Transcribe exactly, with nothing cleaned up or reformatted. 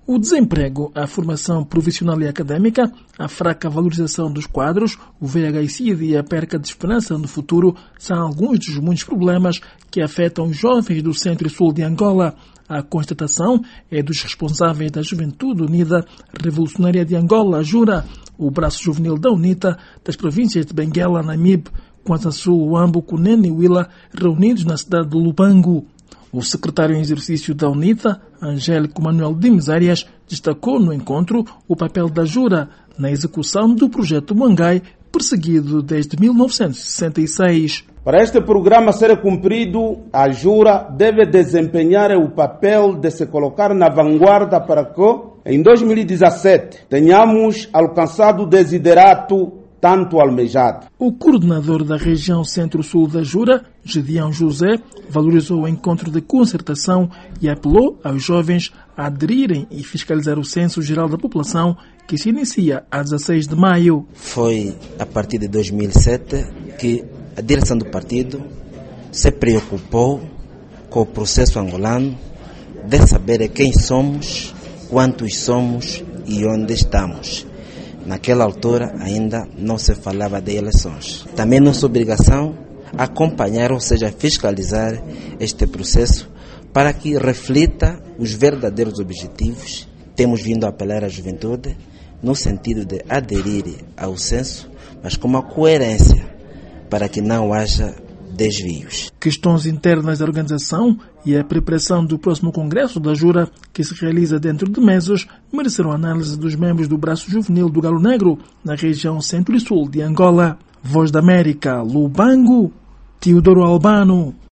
O desemprego, a formação profissional e académica, a fraca valorização dos quadros, o V I H I e a perca de esperança no futuro são alguns dos muitos problemas que afetam os jovens do centro e sul de Angola. A constatação é dos responsáveis da Juventude Unida Revolucionária de Angola, Jura, o braço juvenil da UNITA das províncias de Benguela, Namibe, Kwanza-Sul, Huambo, Cunene e Huila, reunidos na cidade de Lubango. O secretário em exercício da UNITA, Angélico Manuel Dimes Arias, destacou no encontro o papel da Jura na execução do projeto Mangai, perseguido desde mil novecentos e sessenta e seis. Para este programa ser cumprido, a Jura deve desempenhar o papel de se colocar na vanguarda para que, em dois mil e dezassete, tenhamos alcançado o desiderato tanto almejado. O coordenador da região centro-sul da Jura, Gedeão José, valorizou o encontro de concertação e apelou aos jovens a aderirem e fiscalizar o Censo Geral da População, que se inicia a dezasseis de maio. Foi a partir de dois mil e sete que a direção do partido se preocupou com o processo angolano de saber quem somos, quantos somos e onde estamos. Naquela altura ainda não se falava de eleições. Também nossa obrigação é acompanhar, ou seja, fiscalizar este processo para que reflita os verdadeiros objetivos. Temos vindo a apelar à juventude no sentido de aderir ao censo, mas com uma coerência para que não haja desvios. Questões internas da organização e a preparação do próximo Congresso da Jura, que se realiza dentro de meses, mereceram análise dos membros do braço juvenil do Galo Negro, na região centro e sul de Angola. Voz da América, Lubango, Teodoro Albano.